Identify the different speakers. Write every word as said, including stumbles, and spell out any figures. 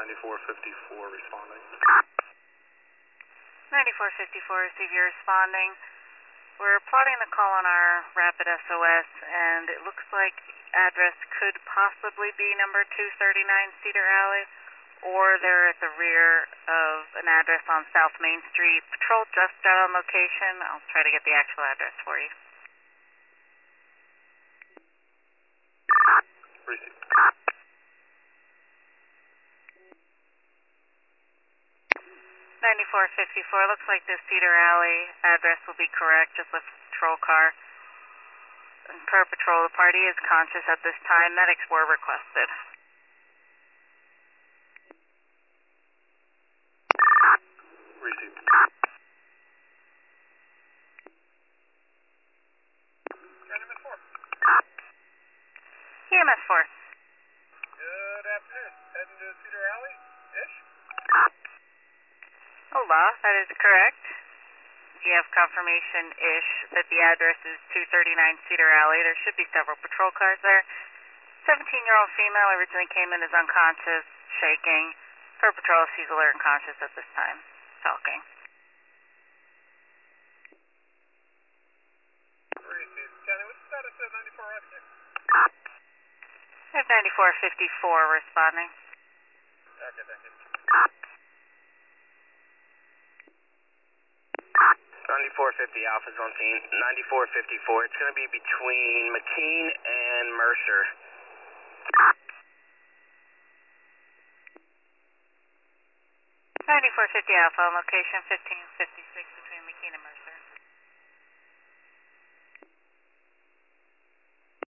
Speaker 1: ninety-four fifty-four responding.
Speaker 2: ninety-four fifty-four, receive you responding. We're plotting the call on our rapid S O S, and it looks like address could possibly be number two thirty-nine Cedar Alley, or they're at the rear of an address on South Main Street. Patrol just got on location. I'll try to get the actual address for you.
Speaker 1: Receive.
Speaker 2: ninety-four fifty-four, looks like the Cedar Alley address will be correct, just with patrol car. And per patrol, the party is conscious at this time. Medics were requested.
Speaker 1: Received.
Speaker 2: E M S four.
Speaker 1: Good afternoon. Heading to Cedar Alley-ish?
Speaker 2: Hola, that is correct. We have confirmation-ish that the address is two thirty-nine Cedar Alley. There should be several patrol cars there. seventeen-year-old female originally came in as unconscious, shaking. Per patrol, she's alert and conscious at this time, talking.
Speaker 1: Received. County, what's the status of ninety-four rescue?
Speaker 2: We have ninety-four fifty-four responding.
Speaker 1: Okay, thank you. ninety-four fifty Alpha's on scene. ninety-four fifty-four. It's going to be between McKean and Mercer.
Speaker 2: ninety-four fifty Alpha on location fifteen fifty-six between McKean and Mercer.